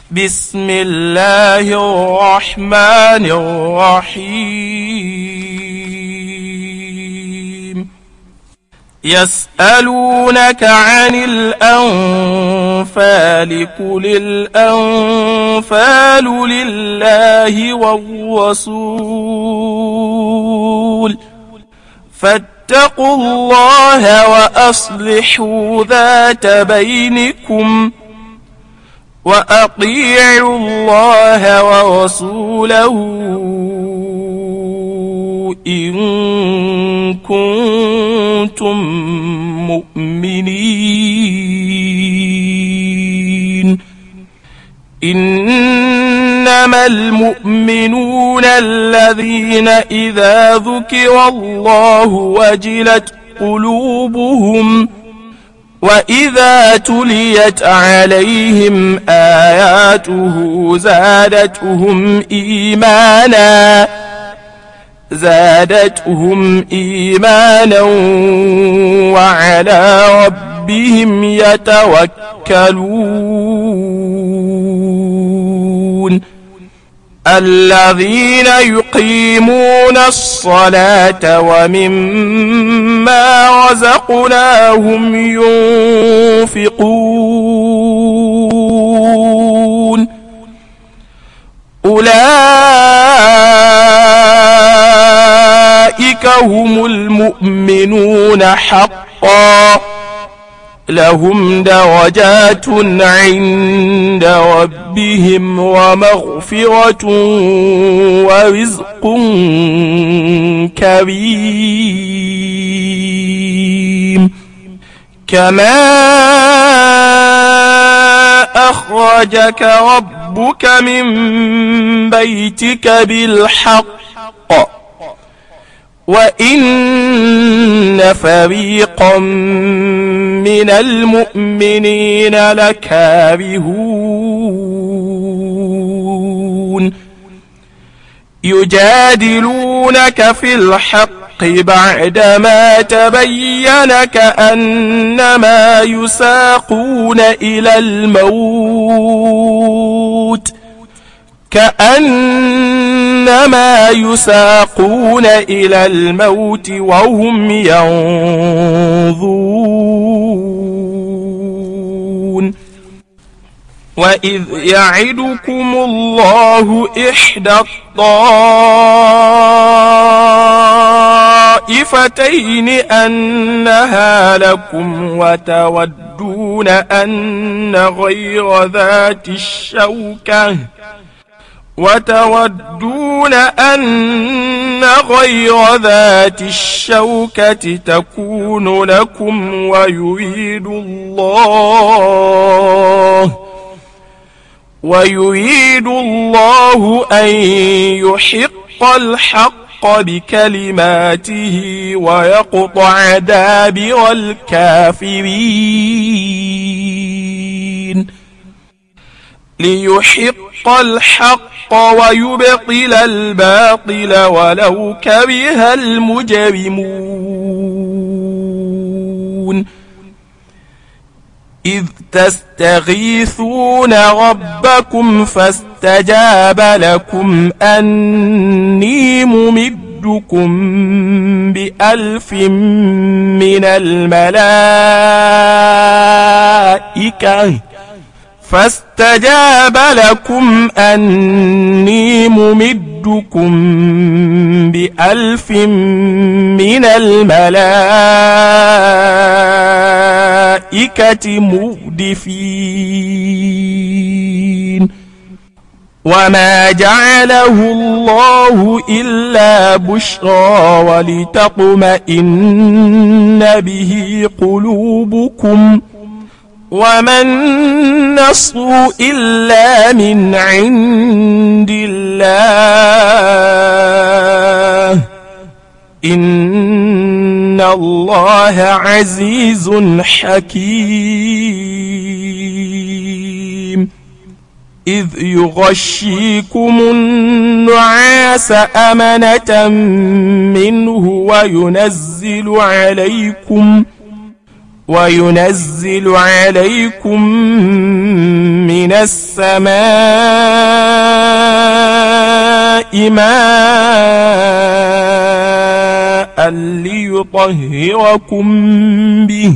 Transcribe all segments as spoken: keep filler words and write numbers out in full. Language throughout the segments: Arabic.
بسم الله الرحمن الرحيم يسألونك عن الأنفال قل الأنفال لله والرسول فاتقوا الله وأصلحوا ذات بينكم وأطيعوا الله ورسوله إن كنتم مؤمنين إنما المؤمنون الذين إذا ذكر الله وجلت قلوبهم وإذا تليت عليهم آياته زادتهم إيمانا زادتهم إيمانا وعلى ربهم يتوكلون الذين يقيمون الصلاة ومما رزقناهم ينفقون أولئك هم المؤمنون حقا لهم درجات عند ربهم ومغفرة ورزق كريم كما أخرجك ربك من بيتك بالحق وإن فريقا من المؤمنين لكارهون يجادلونك في الحق بعدما تبين كأنما يساقون إلى الموت كأنما يساقون إلى الموت وهم ينظرون وإذ يعدكم الله إحدى الطائفتين أنها لكم وتودون أن غير ذات الشوكة وتودون أن غير ذات الشوكة تكون لكم ويريد الله ويريد الله أن يحق الحق بكلماته ويقطع دابر الكافرين ليحق الحق ويبطل الباطل ولو كره المجرمون إذ تستغيثون ربكم فاستجاب لكم أني ممدكم بألف من الملائكة فاستجاب لكم أني ممدكم بألف من الملائكة مردفين وما جعله الله إلا بشرى ولتطمئن به قلوبكم وما النصر إلا من عند الله إن الله عزيز حكيم إذ يغشيكم النعاس أمنة منه وينزل عليكم وينزل عليكم من السماء ماء ليطهركم به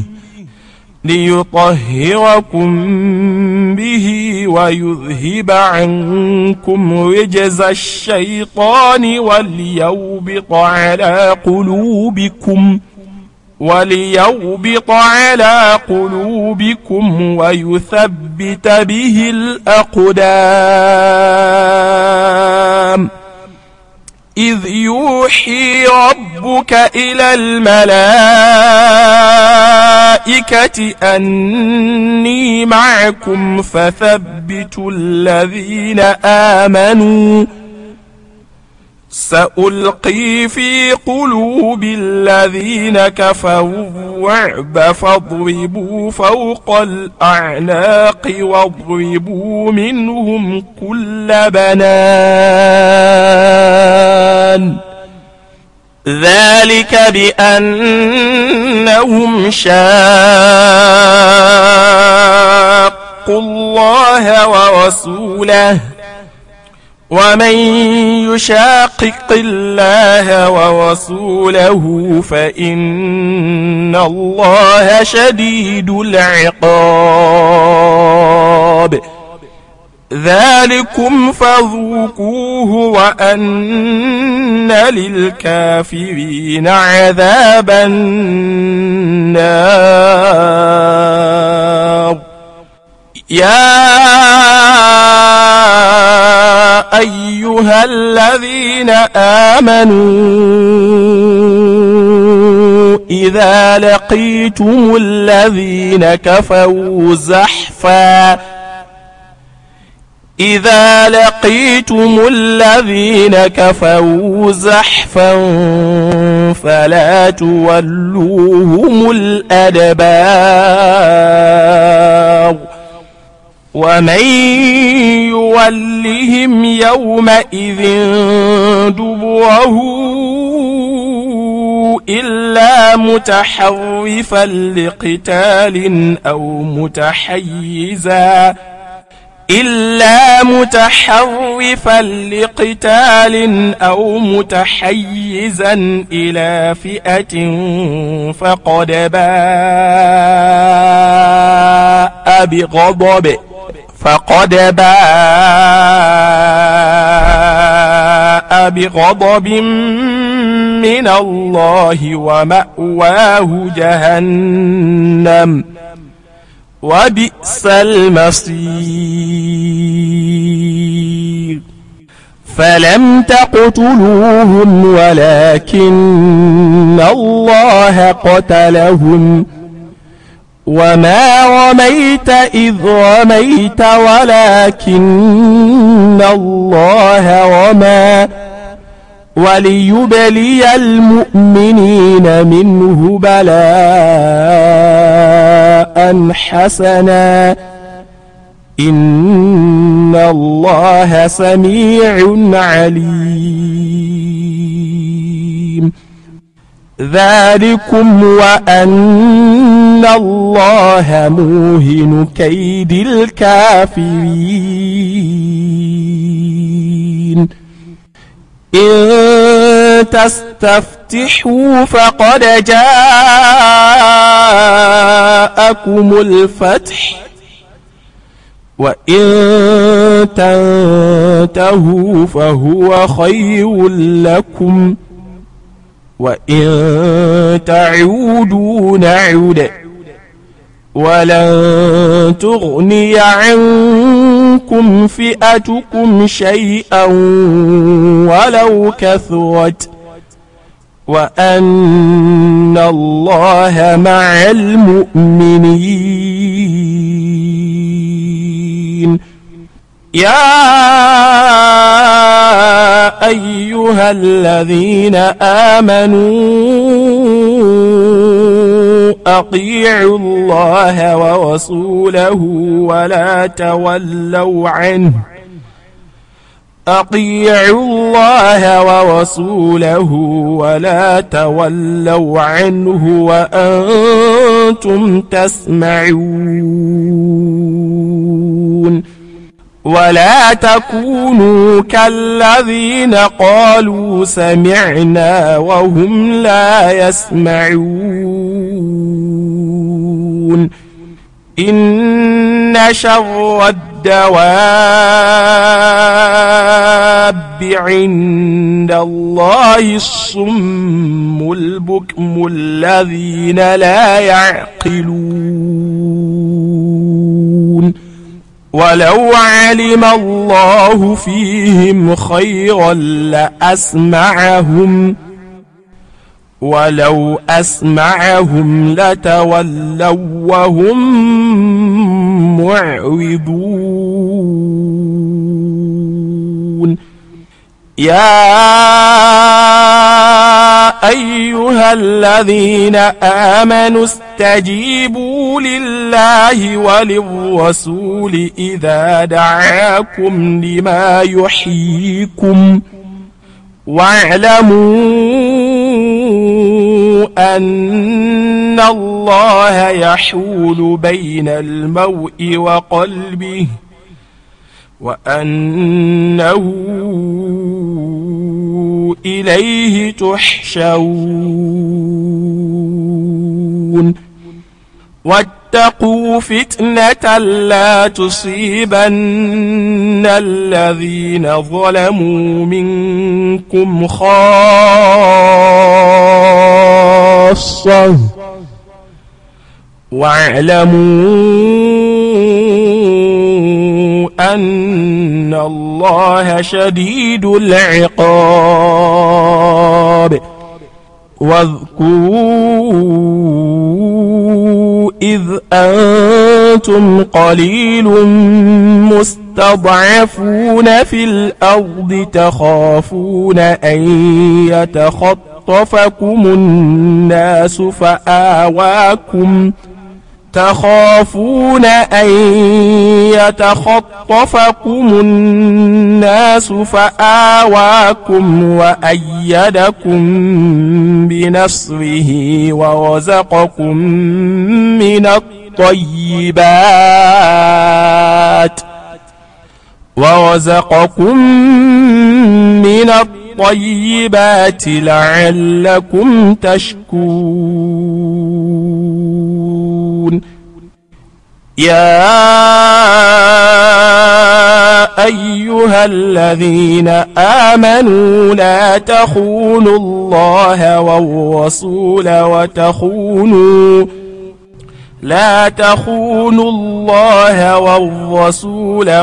ليطهركم به ويذهب عنكم رجز الشيطان وليربط على قلوبكم وليربط على قلوبكم ويثبت به الأقدام إذ يوحي ربك إلى الملائكة أني معكم فثبتوا الذين آمنوا سألقي في قلوب الذين كفروا الرعب فاضربوا فوق الأعناق واضربوا منهم كل بنان ذلك بأنهم شاقوا الله ورسوله ومن يشاقق الله ورسوله فإن الله شديد العقاب ذلكم فذوقوه وأن للكافرين عذاب النار يا أيها الذين آمنوا إذا لقيتم الذين كفروا زحفا إذا لقيتم الذين كفروا زحفا فلا تولوهم الأدبار ومن يولهم يومئذ دبره إلا متحرفا لقتال أو متحيزا إلا متحرفا لقتال أو متحيزا إلى فئة فقد باء بغضب فقد باء بغضب من الله ومأواه جهنم وبئس المصير فلم تقتلوهم ولكن الله قتلهم وما رميت إذ رميت ولكن الله رمى وليبلي المؤمنين منه بلاء حسنا إن الله سميع عليم ذلكم وأن الله موهن كيد الكافرين إن تستفتحوا فقد جاءكم الفتح وإن تنتهوا فهو خير لكم وإن تعودوا نعد ولن تغني عنكم فئتكم شيئا ولو كثرت وأن الله مع المؤمنين يا أيها الذين آمنوا أطيعوا الله ورسوله ولا تولوا عنه أطيعوا الله ورسوله ولا تولوا عنه وأنتم تسمعون ولا تكونوا كالذين قالوا سمعنا وهم لا يسمعون إن شر الدواب عند الله الصم البكم الذين لا يعقلون ولو علم الله فيهم خيرا لأسمعهم ولو أسمعهم لتولوا وهم معرضون يا أيها الذين آمنوا استجيبوا لله وللرسول إذا دعاكم لما يحييكم واعلموا أن الله يحول بين المرء وقلبه وأنه إليه تحشرون واتقوا فتنة لا تصيبن الذين ظلموا منكم خاصة واعلموا أن الله شديد العقاب واذكروا إذ أنتم قليل مستضعفون في الأرض تخافون أن يتخطفكم الناس فآواكم تخافون أن يتخطفكم الناس فآواكم وأيدكم بنصره ورزقكم من الطيبات ورزقكم من الطيبات لعلكم تشكرون يا أيها الذين آمنوا لا تخونوا الله والرسول وتخونوا لا تخونوا الله والرسول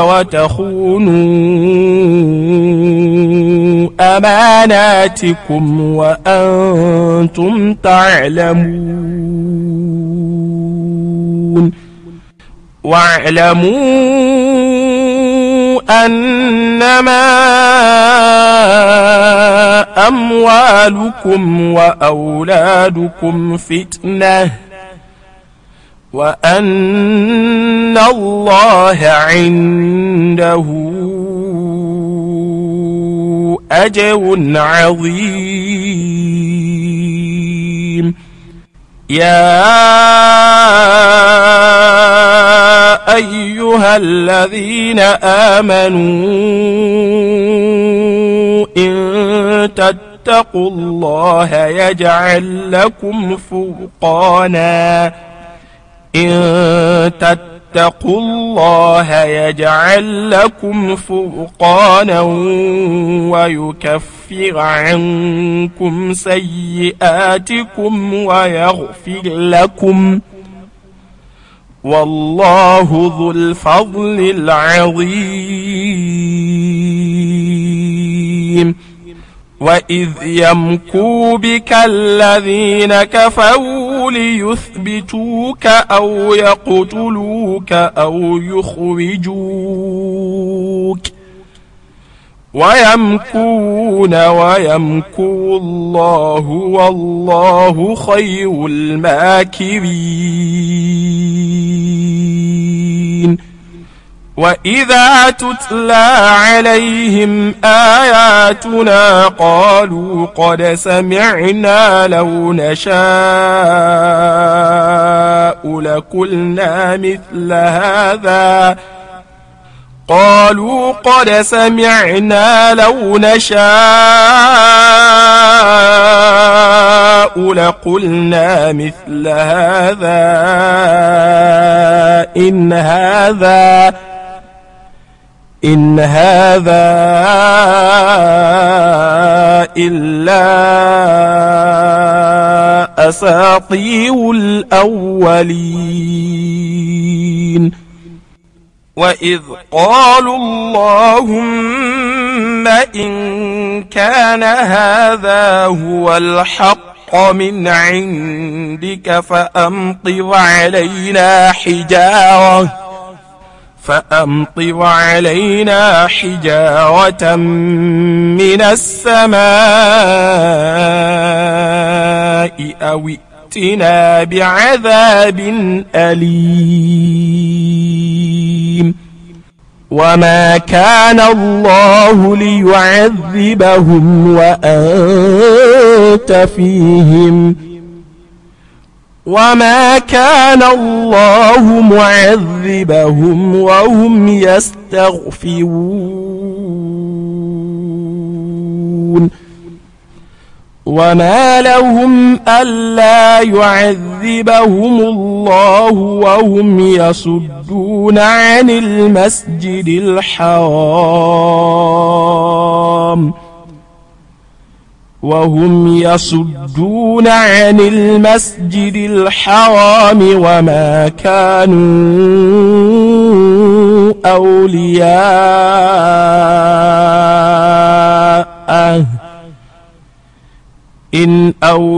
وتخونوا أماناتكم وأنتم تعلمون واعلموا أنما أموالكم وأولادكم فتنة وأن الله عنده أجر عظيم يا أيها الذين آمنوا إن تتقوا الله يجعل لكم فرقانا إن تتقوا الله يجعل لكم فرقانا ويكفر عنكم سيئاتكم ويغفر لكم والله ذو الفضل العظيم وإذ يمكر بك الذين كفروا ليثبتوك أو يقتلوك أو يخرجوك ويمكرون ويمكر الله والله خير الماكرين وإذا تتلى عليهم آياتنا قالوا قد سمعنا لو نشاء لقلنا مثل هذا قالوا قد سمعنا لو نشاء لقلنا مثل هذا إن هذا إن هذا إلا أساطير الأولين وإذ قالوا اللهم إن كان هذا هو الحق من عندك فأمطر علينا حجارة فأمطر علينا حجارة من السماء أو ائتنا بعذاب أليم وما كان الله ليعذبهم وأنت فيهم وما كان الله معذبهم وهم يستغفرون وما لهم ألا يعذبهم الله وهم يصدون عن المسجد الحرام وهم يصدون عن المسجد الحرام وما كانوا أولياءه إن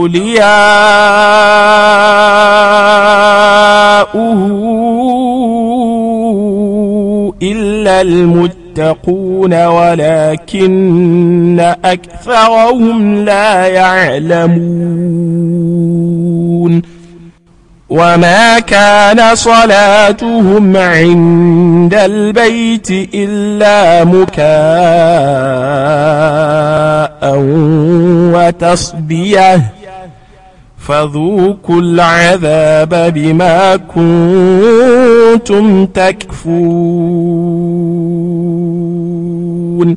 أولياؤه إلا المتقون ولكن أكثرهم لا يعلمون وما كان صلاتهم عند البيت إلا مكاء وتصديه فذوقوا العذاب بما كنتم تكفرون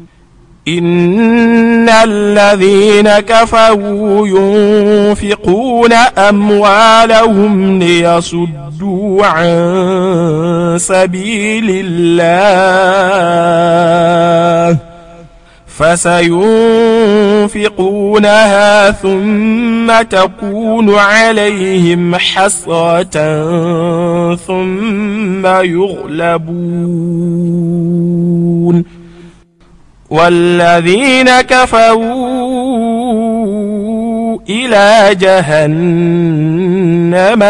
إن الذين كفروا ينفقون أموالهم ليصدوا عن سبيل الله فسينفقونها ثم تكون عليهم حسرة ثم يغلبون والذين كفروا إلى جهنم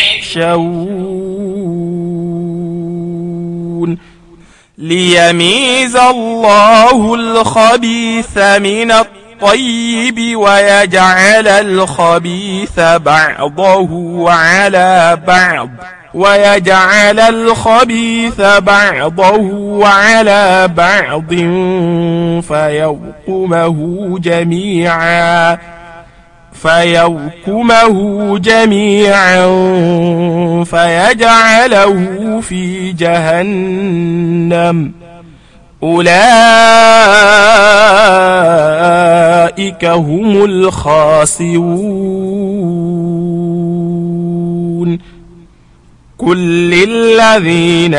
يحشرون ليميز الله الخبيث من الطيب ويجعل الخبيث بعضه على بعض ويجعل الخبيث بعضه على بعض فيركمه جميعا فيركمه جميعا فيجعله في جهنم أولئك هم الخاسرون قل للذين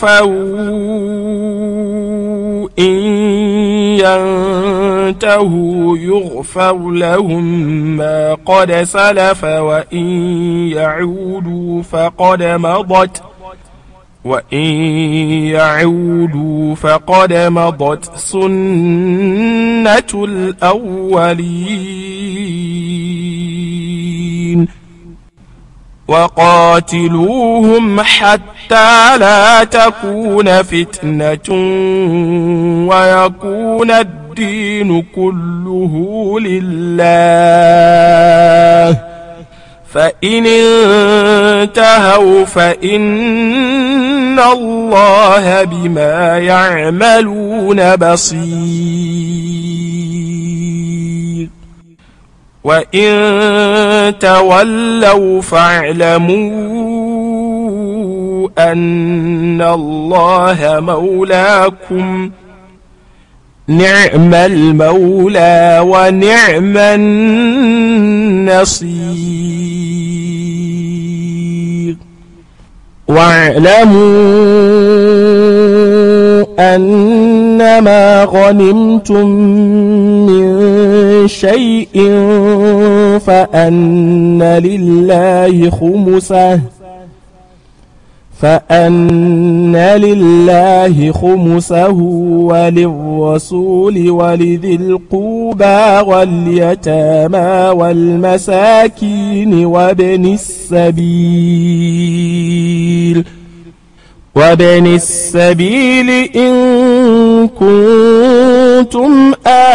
كفروا إن ينتهوا يغفر لهم ما قد سلف وإن يعودوا فقد مضت وإن يعودوا فقد مضت سنة الأولين وقاتلوهم حتى لا تكون فتنة ويكون الدين كله لله فإن انتهوا فإن الله بما يعملون بصير وإن تولوا فاعلموا أن الله مولاكم نعم المولى ونعم النصير. واعلموا أنما غنمتم من شيء فأن لله خمسه فأن لله خمسه وللرسول ولذي القربى واليتامى والمساكين وابن السبيل وابن السبيل إن كنتم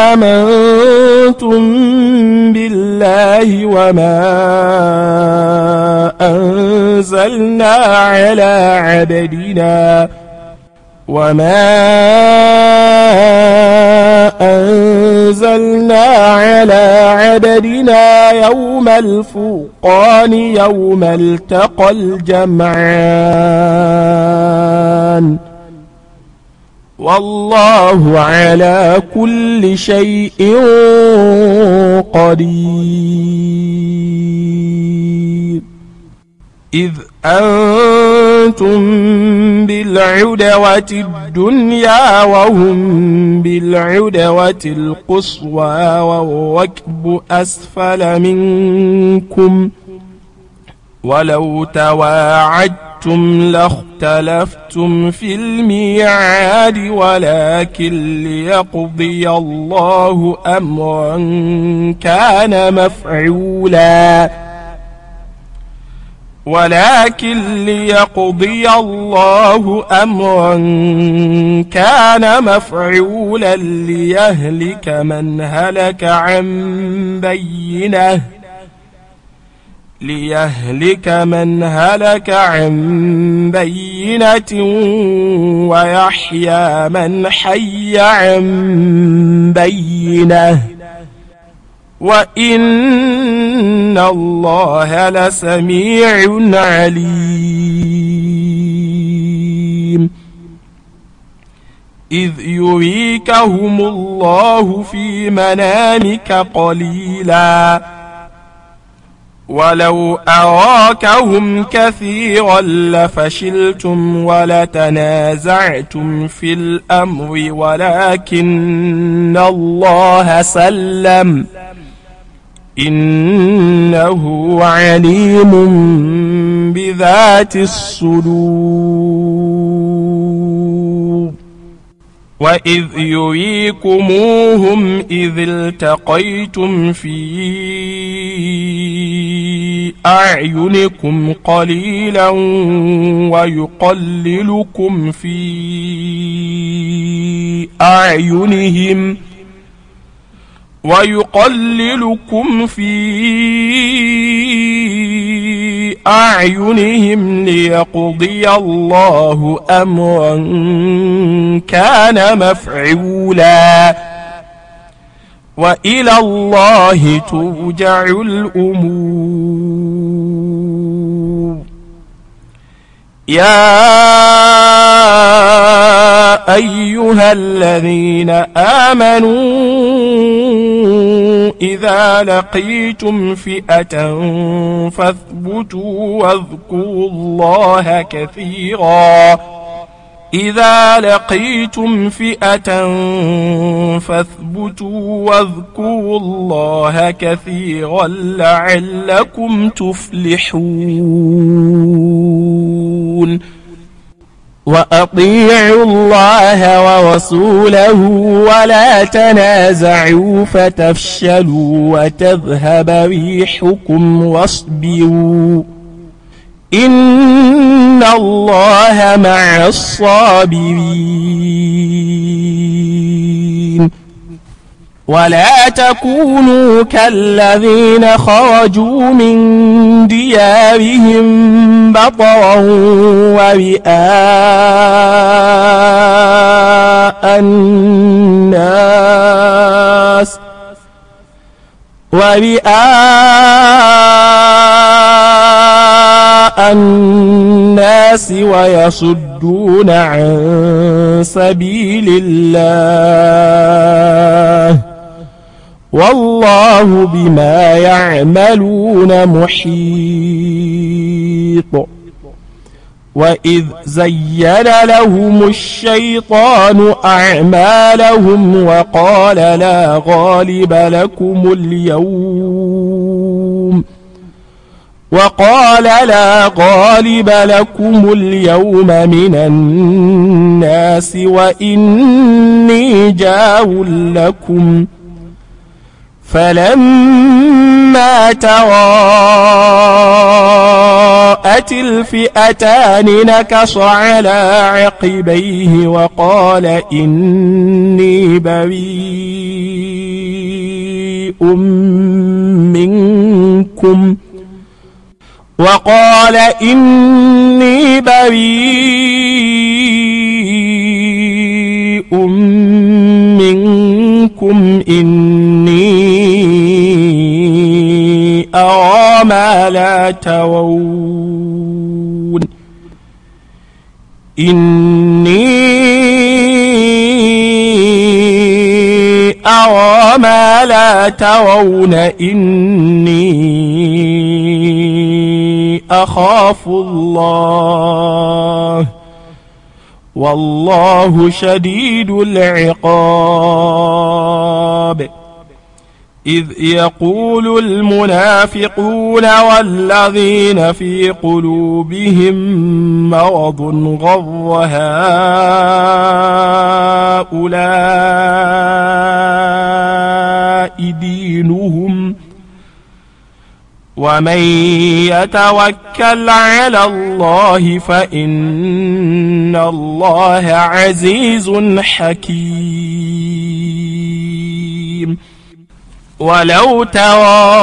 آمنتم بالله وما أنزلنا على عبدنا وما أنزلنا على عبدنا يوم الفرقان يوم التقى الجمعان والله على كل شيء قدير. إذ أنتم بالعدوة الدنيا وهم بالعدوة القصوى والركب أسفل منكم ولو تواعدتم لاختلفتم في الميعاد ولكن ليقضي الله أمرا كان مفعولا ولكن ليقضي الله أمرا كان مفعولا ليهلك من هلك عن بينه ليهلك من هلك عن بينة ويحيى من حي عن بينة وإن الله لسميع عليم. إذ يريكهم الله في منامك قليلا ولو أراكهم كثيرا لفشلتم ولتنازعتم في الأمر ولكن الله سلم إنه عليم بذات الصدور. وإذ يريكموهم إذ التقيتم في أعينكم قليلا ويقللكم في أعينهم ويقللكم في أعينهم ليقضي الله أمرا كان مفعولا وإلى الله ترجع الأمور. يا أيها الذين آمنوا إذا لقيتم فئة فاثبتوا واذكروا الله كثيرا إذا لقيتم فئة فاثبتوا واذكروا الله كثيرا لعلكم تفلحون. وأطيعوا الله ورسوله ولا تنازعوا فتفشلوا وتذهب ريحكم واصبروا إن الله مع الصابرين. ولا تكونوا كالذين خرجوا من ديارهم بطرا ورئاء الناس ورئاء الناس ويصدون عن سبيل الله والله بما يعملون محيط. وإذ زين لهم الشيطان أعمالهم وقال لا غالب لكم اليوم وقال لا غالب لكم اليوم من الناس وإني جار لكم فلما تراءت الفئتان نكص على عقبيه وقال إني بريء منكم وقال إني بريء منكم إني أرى ما لا ترون إني أرى ما لا ترون إني أخاف الله والله شديد العقاب. إذ يقول المنافقون والذين في قلوبهم مرض غر هؤلاء دينهم ومن يتوكل على الله فإن الله عزيز حكيم. ولو ترى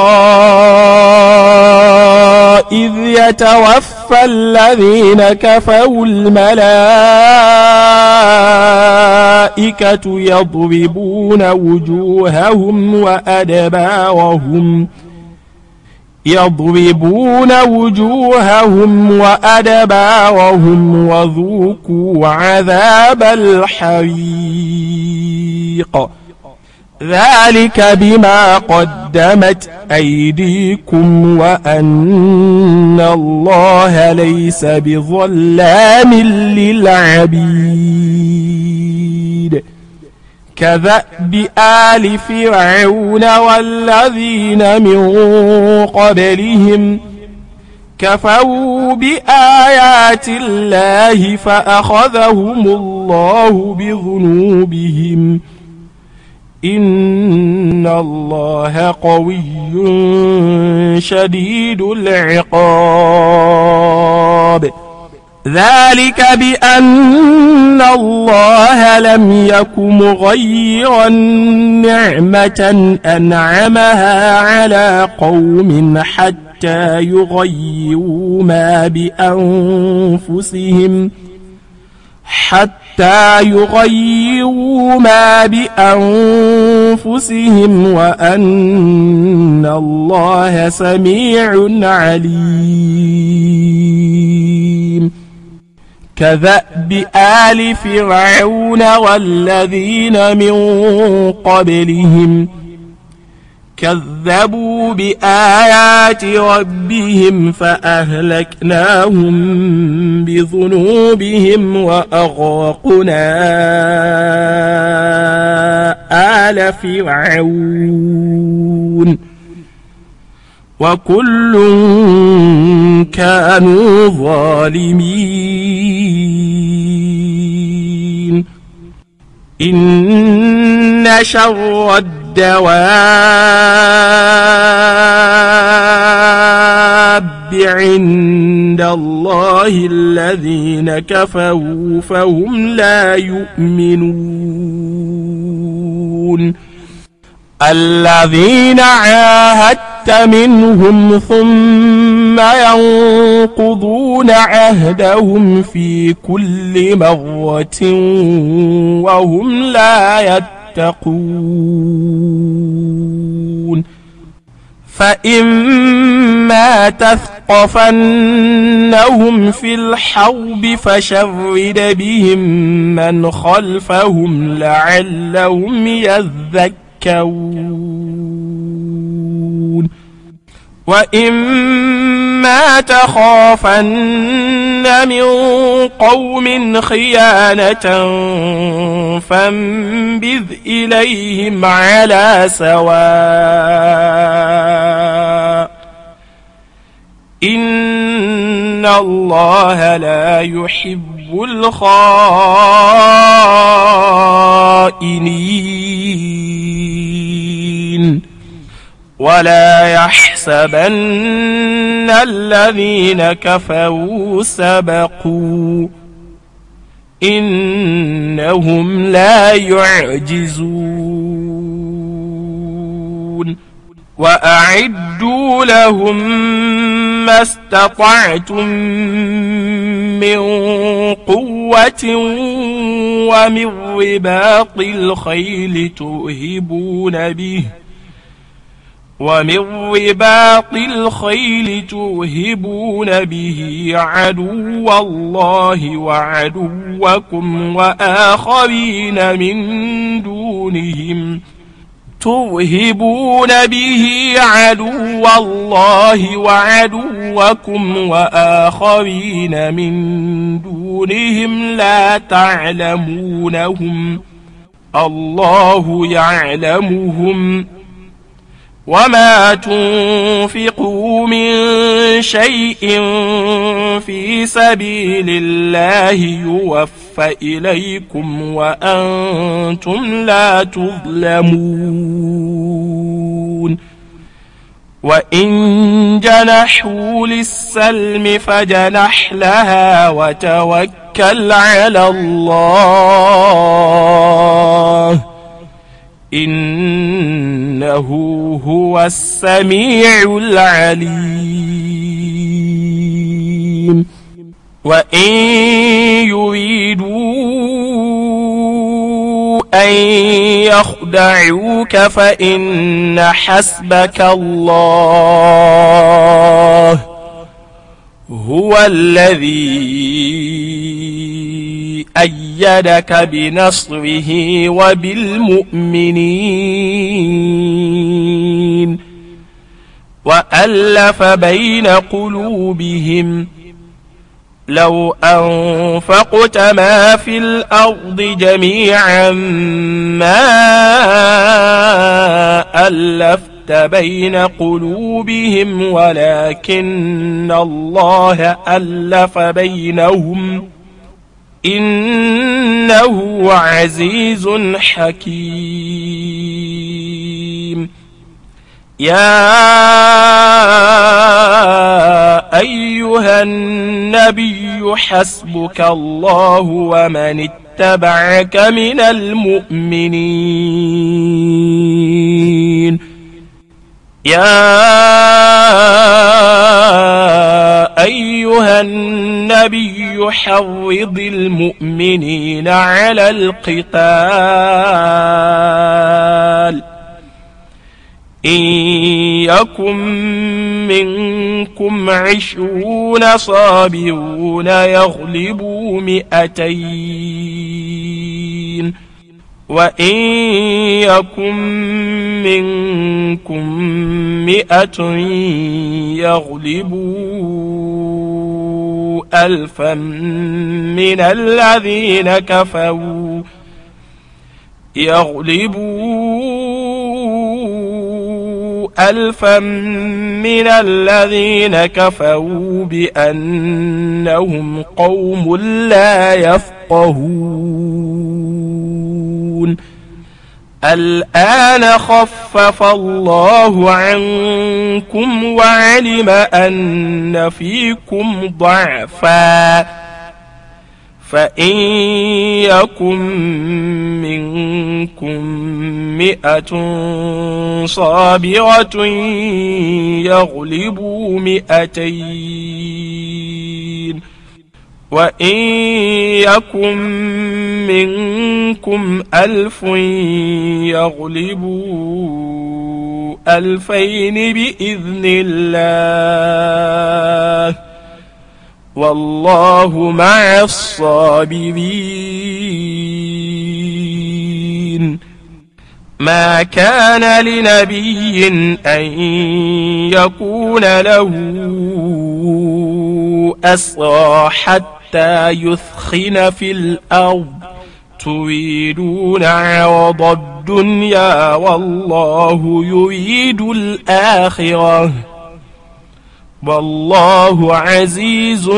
إذ يتوفى الذين كفروا الملائكة يضربون وجوههم وأدبارهم يضربون وجوههم وأدبارهم وذوقوا عذاب الحريق ذلك بما قدمت أيديكم وأن الله ليس بظلام للعبيد. كدأب آل فرعون والذين من قبلهم كفروا بآيات الله فأخذهم الله بذنوبهم إن الله قوي شديد العقاب. ذلك بأن الله لم يك مغيرا نعمة أنعمها على قوم حتى يغيروا ما بأنفسهم حتى يغيروا ما بأنفسهم وأن الله سميع عليم. كدأب آل فرعون والذين من قبلهم كذبوا بآيات ربهم فأهلكناهم بذنوبهم وأغرقنا آل فرعون وكل كانوا ظالمين. إن شر الدواب عند الله الذين كفروا فهم لا يؤمنون. الذين عاهدت منهم ثم ينقضون عهدهم في كل مرة وهم لا يتقون فإما تثقفنهم في الحرب فشرد بهم من خلفهم لعلهم يذكرون وإما تخافن من قوم خيانة فانبذ إليهم على سواء إن الله لا يحب الخائنين ولا يحسبن الذين كفروا سبقوا إنهم لا يعجزون وأعدوا لهم ما استطعتم من قوة ومن رباط الخيل ترهبون به ومن رباط الخيل ترهبون به عدو الله وعدوكم وآخرين من دونهم ترهبون به عدو الله وعدوكم وآخرين من دونهم لا تعلمونهم الله يعلمهم وما تنفقوا من شيء في سبيل الله يوفى إليكم وأنتم لا تظلمون وإن جنحوا للسلم فجنح لها وتوكل على الله إنه هو السميع العليم وإن يريدوا أن يخدعوك فإن حسبك الله هو الذي أيدك بنصره وبالمؤمنين وألف بين قلوبهم لو أنفقت ما في الأرض جميعا ما ألفت بين قلوبهم ولكن الله ألف بينهم إنه عزيز حكيم يا أيها النبي حسبك الله ومن اتبعك من المؤمنين يا أيها النبي حرض المؤمنين على القتال إن يكن منكم عشرون صابرون يغلبوا مئتين وإن يكن منكم مئة يغلبوا ألفا من الذين كفروا يغلبوا ألفا من الذين كفروا بأنهم قوم لا يفقهون الآن خفف الله عنكم وعلم أن فيكم ضعفا فإن يكن منكم مئة صابرة يغلبوا مئتين وإن يكن منكم ألف يغلبوا ألفين بإذن الله والله مع الصابرين. ما كان لنبي أن يكون له أسرى حتى يثخن في الأرض تريدون عرض الدنيا والله يريد الآخرة والله عزيز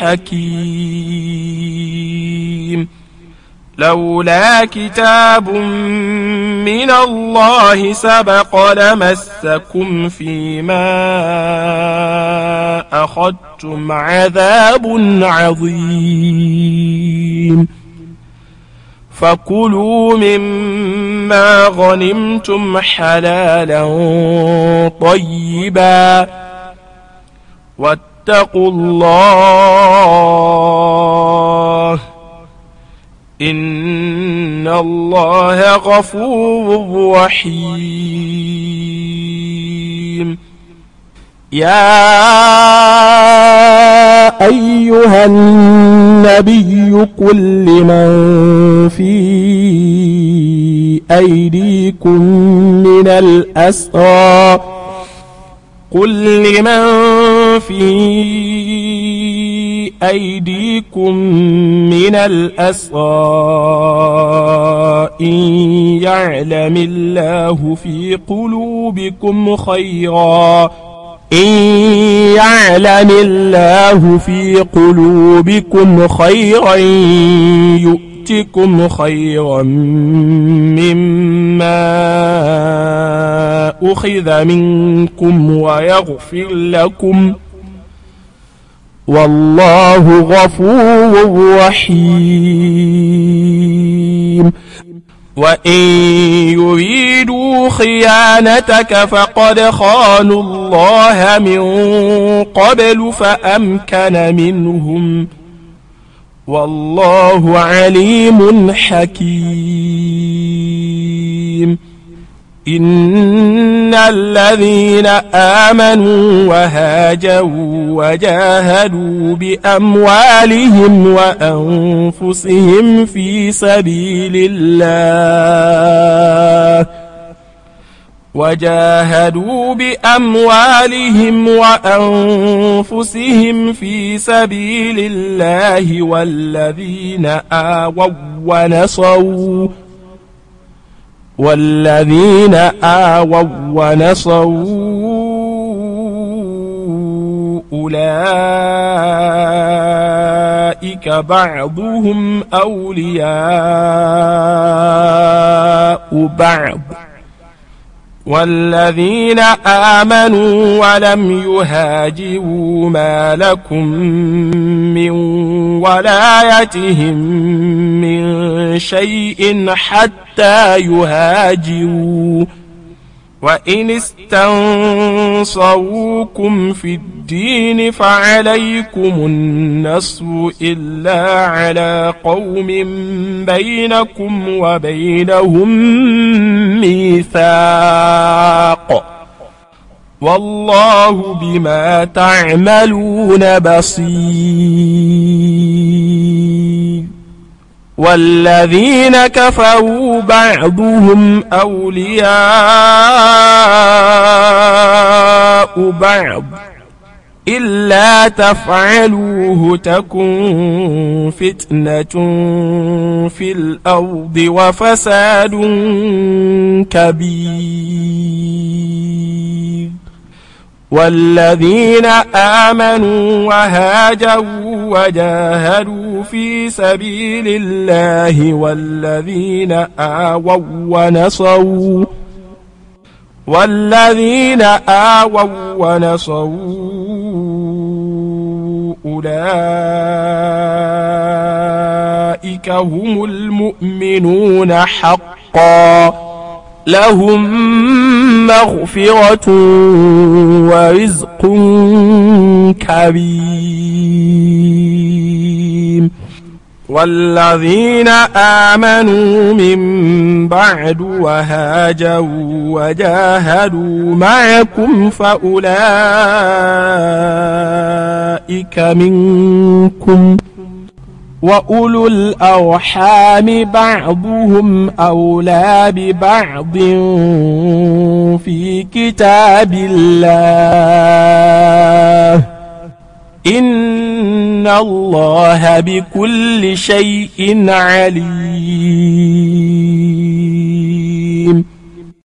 حكيم. لولا كتاب من الله سبق لمسكم فيما أخذتم عذاب عظيم. فكلوا مما غنمتم حلالا طيبا واتقوا الله إن الله غفور رحيم. يا أيها النبي قل لمن في أيديكم من الأسرى قل لمن في أيديكم من الأسرى إن يعلم الله في قلوبكم خيرا إن يعلم الله في قلوبكم خيرا يؤتكم خيرا مما أخذ منكم ويغفر لكم والله غفور رحيم. وإن يريدوا خيانتك فقد خانوا الله من قبل فأمكن منهم والله عليم حكيم. إن الذين آمنوا وهاجروا وجاهدوا بأموالهم وأنفسهم في سبيل الله وجاهدوا بأموالهم وأنفسهم في سبيل الله والذين آووا ونصروا والذين آووا ونصروا أولئك بعضهم أولياء بعض والذين آمنوا ولم يهاجروا ما لكم من ولايتهم من شيء حتى يهاجروا وإن استنصروكم في الدين فعليكم النصر إلا على قوم بينكم وبينهم ميثاق والله بما تعملون بصير. والذين كفروا بعضهم أولياء بعض إلا تفعلوه تكن فتنة في الأرض وفساد كبير. والذين آمنوا وهاجروا وجاهدوا في سبيل الله والذين آووا ونصروا والذين آووا ونصروا أولئك هم المؤمنون حقا لهم مغفرة ورزق كريم. والذين آمنوا من بعد وهاجروا وجاهدوا معكم فأولئك منكم وأولو الأرحام بعضهم أولى ببعض في كتاب الله إن الله بكل شيء عليم